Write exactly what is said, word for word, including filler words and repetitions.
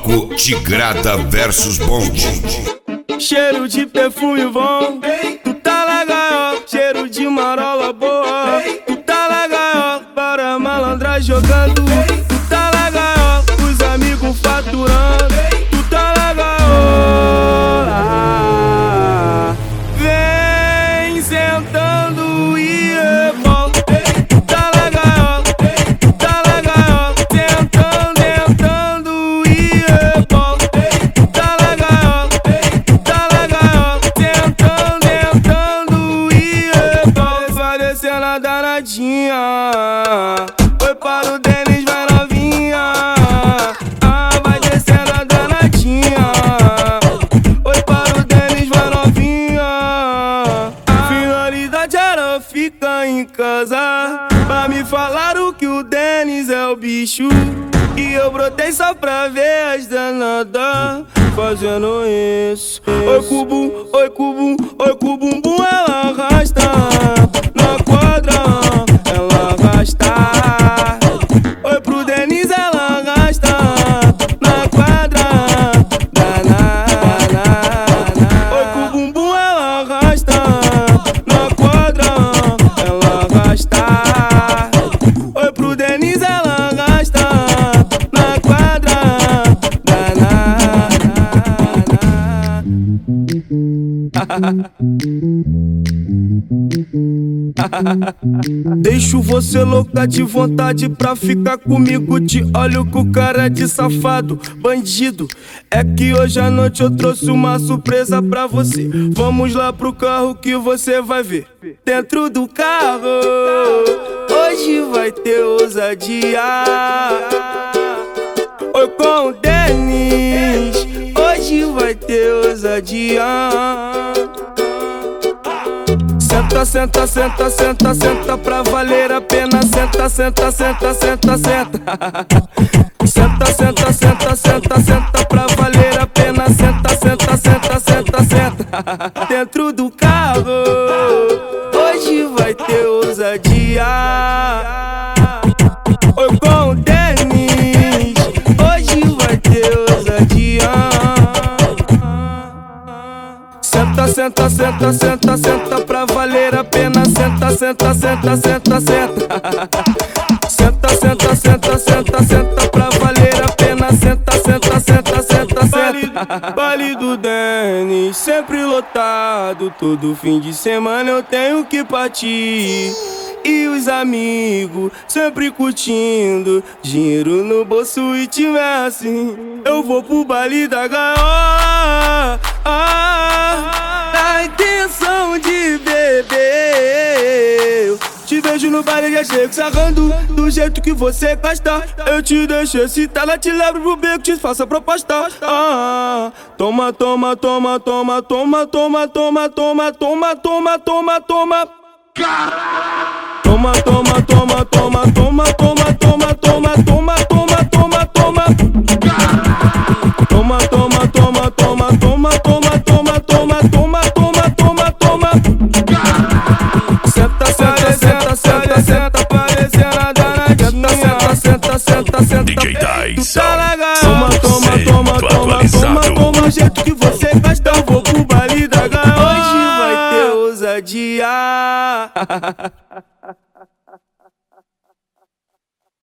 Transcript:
Bloco Tigrada versus Bonde. Cheiro de perfume bom, tu tá na gaiola. Cheiro de marola boa, tu tá na gaiola. Para malandra jogando, tu tá na gaiola. Os amigos faturando, tu tá na gaiola. Vem sentando e rebola. Tu tá na gaiola, tu tá na gaiola. Sentando, sentando e rebola. Tu tá na gaiola, tu tá na gaiola. Sentando, sentando e rebola. Vai descendo a danadinha. Foi para o Denis, vai novinha. Ah, vai descendo a danadinha. Foi para o Denis, vai novinha. Finalidade era ficar em casa, pra me falar o que o Denis é o bicho. E eu brotei só pra ver as danadas fazendo isso. Oi cubum, oi cubum, oi cubumbum, ela arrasta na quadra, ela arrasta. Oi pro Denis, ela arrasta na quadra, danana. Oi cubumbum, ela arrasta na quadra, ela arrasta. Oi pro Denis, ela arrasta na quadra, danana. Deixo você louca de vontade pra ficar comigo. Te olho com cara de safado, bandido. É que hoje à noite eu trouxe uma surpresa pra você. Vamos lá pro carro que você vai ver. Dentro do carro, hoje vai ter ousadia. Oi com o Denis, hoje vai ter ousadia. Senta, senta, senta, senta, senta pra valer a pena. Senta, senta, senta, senta, senta. Senta, senta, senta, senta, senta pra valer a pena. Senta, senta, senta, senta, senta. Dentro do carro, hoje vai ter ousadia. Oi com o Denis, hoje vai ter ousadia. Senta, senta, senta, senta, senta pra valer a pena. Senta, senta, senta, senta, senta. Senta, senta, senta, senta, senta pra valer a pena. Senta, senta, senta, senta, senta. Baile do Denis, sempre lotado. Todo fim de semana eu tenho que partir. E os amigos sempre curtindo, dinheiro no bolso e tiver assim, eu vou pro baile da gaiola. Ah, na intenção de beber. Te vejo no baile, já chego sarrando do jeito que você gosta. Eu te deixo excitada, te levo pro beco, te faço a proposta. Ah, toma, toma, toma, toma, toma, toma, toma, toma, toma, toma, toma, toma. Toma, toma, toma, toma, toma, toma, toma, toma, toma, toma, toma, toma. Toma, toma, toma, toma, toma, toma, toma, toma, toma, toma, toma, toma. Senta, senta, senta, senta, senta, parecendo a danadinha. Senta, senta, senta, senta. D J Dyson, toma, toma, toma, toma, toma, toma, o jeito que você gosta. Eu vou pro baile da gaiola. Hoje vai ter ousadia.